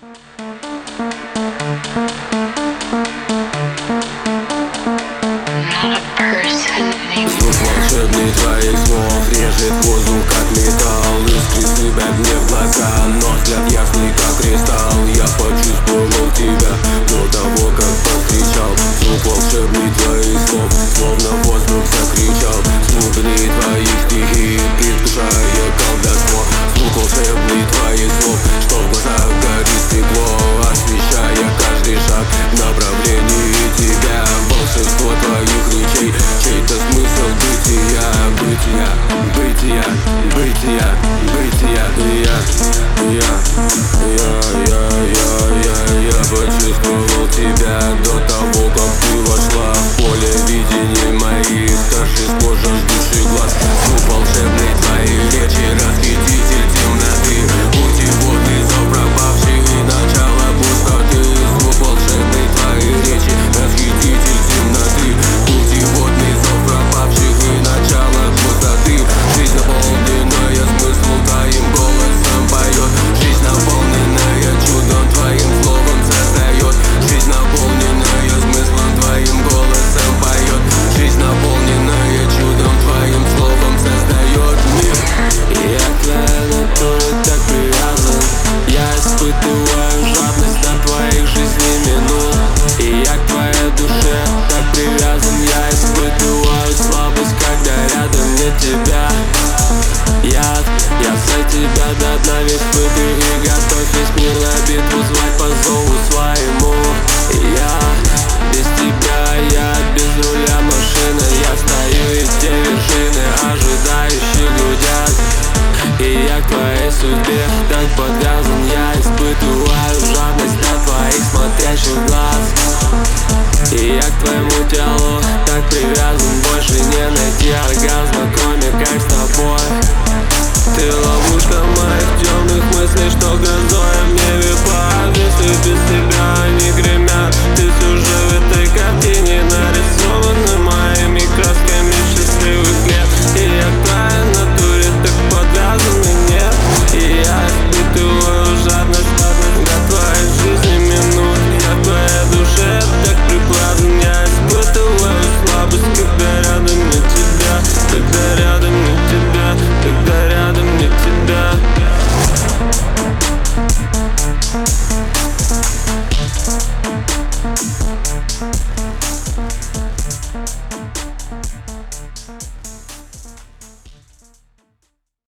Звук волшебный твоих слов режет воздух как металл. Искры слепят мне в глаза, но взгляд ясный как кристалл. Я почувствовал тебя до того, как повстречал. Звук волшебный твоих слов, словно воздух закричал. Звук твоих стихий, предвкушая колдовство. Звук волшебный твоих слов, что в глазах горит стекло, освещая каждый шаг в направлении тебя. Волшебство твоих речей, чей-то смысл бытия, бытия, бытия, бытия, бытия. Я почувствовал тебя до того, как ты вошла в поле видений моих, старший с кожи души глаз. Звук волшебный твоей речи, расхититель темноты, путеводный зов пропавший и начало пустоты. Звук волшебный твоей речи, расхититель темноты, путеводный зов пропавших и начало пустоты. Жизнь наполненная смыслом твоим голосом поет. Жизнь наполненная чудом твоим словом создает. Жизнь наполненная смыслом твоим голосом поет. Жизнь наполненная чудом твоим словом создает мир. Я к твоей натуре так привязан, я испытываю жадность до твоих жизней минут. И я к твоей душе так привязан, я испытываю слабость, когда рядом нет тебя. Я за тебя до дна весь выбей и готовь весь мир на битву звать по зову своему. Я без тебя, я без руля машины, я стою из те вершины, ожидающие гудят. И я к твоей судьбе так подвязан, я испытываю жадность до твоих смотрящих глаз. И я к твоему телу так привязан, больше не найти оргазм.